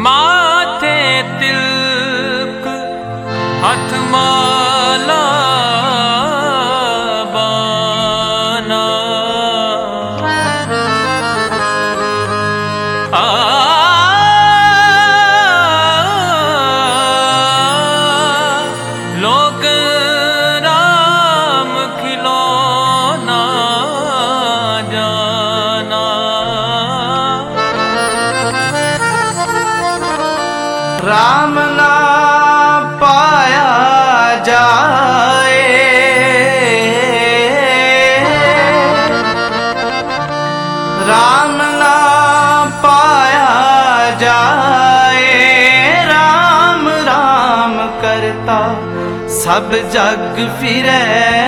माथे तिलक हाथ माला बाना लोग राम खिलौना जाना। राम ना पाया जाए, राम ना पाया जाए, राम राम करता सब जग फिरे।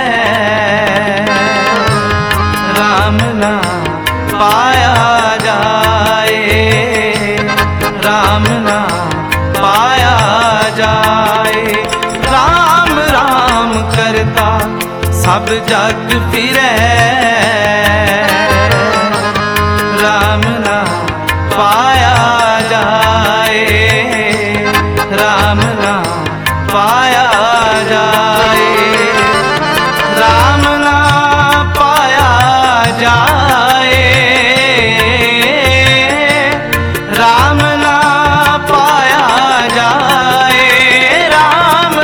राम ना पाया जाए, राम ना पाया जाए, राम राम करता सब जग फिरे। राम ना पाया जाए, राम ना पाया जाए, राम ना पाया जाए, राम ना पाया जाए, राम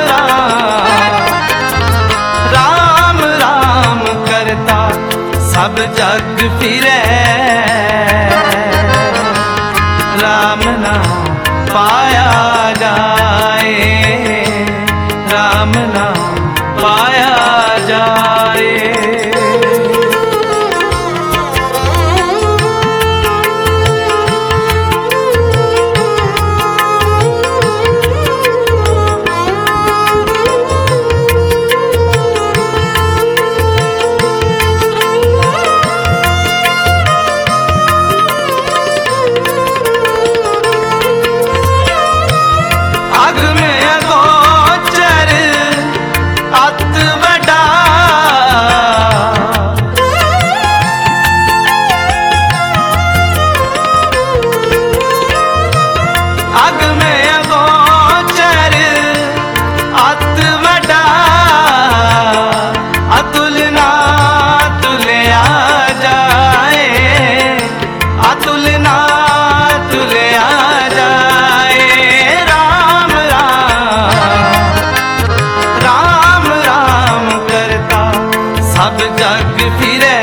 राम राम करता सब जग फिरे। राम ना पाया जाए, राम ना पाया जाए। अग में अगोचर अत बड़ा, अग में अगोचर अत बड़ा, अतुल ना तुल्या जाए, अतुल ना तुल्या जाए। राम राम करता सब जग फिरे।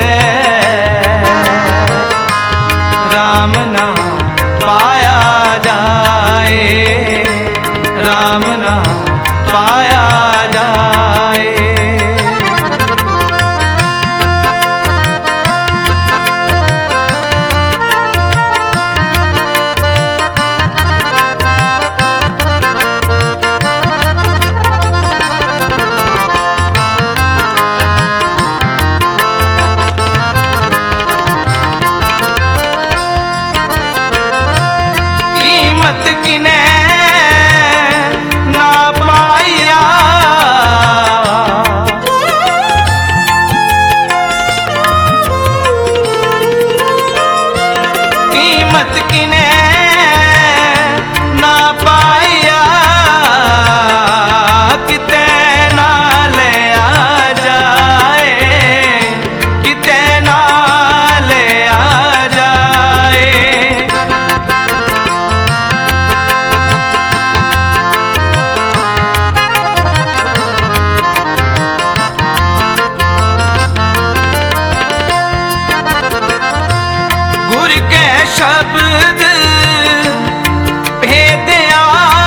राम ना पाया जाए, राम ना पाया जाए। कीमत किने ना पाया, कीमत किने ना पाया, किते ना ले आ जाए, किते ना ले आ जाए। गुर के शब्द भेदिया,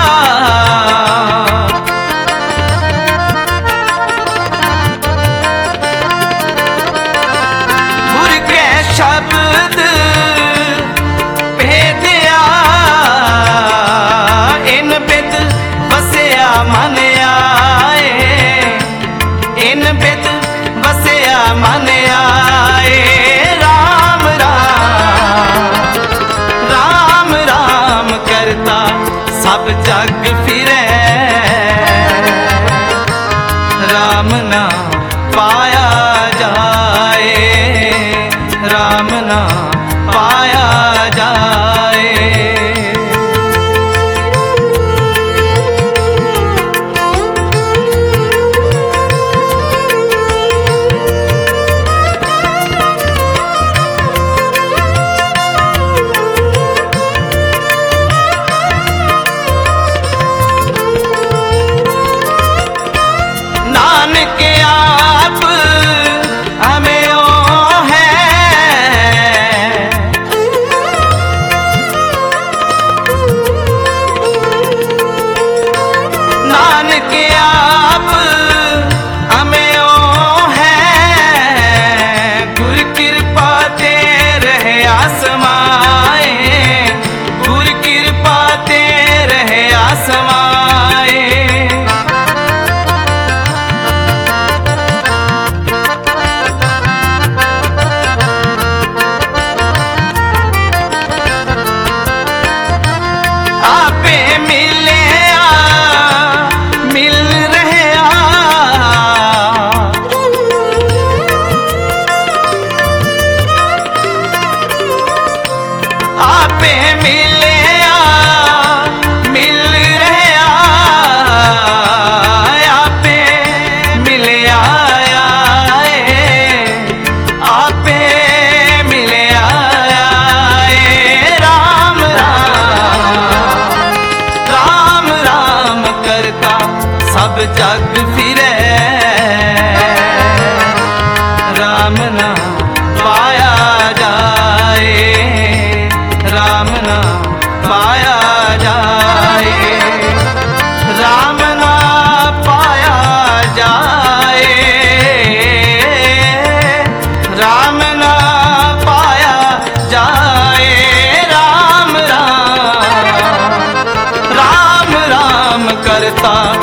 गुर के शब्द भेदिया, इन बिद बसिया मन आए, इन बिद बसिया मन आए। राम राम करता सब जग फिरे। राम ना पाया जाए, राम ना पाया जाए।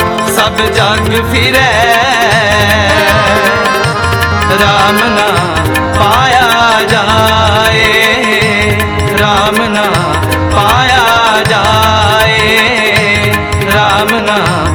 सब जग फिरे, राम ना पाया जाए, राम ना पाया जाए, राम ना